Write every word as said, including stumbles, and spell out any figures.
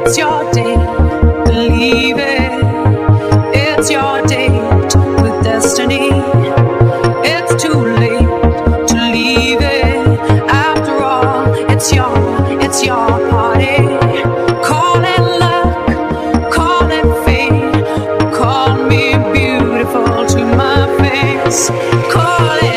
It's your day, believe it. It's your date with destiny. It's too late to leave it. After all, it's your, it's your party. Call it luck, call it fate. Call me beautiful to my face. Call it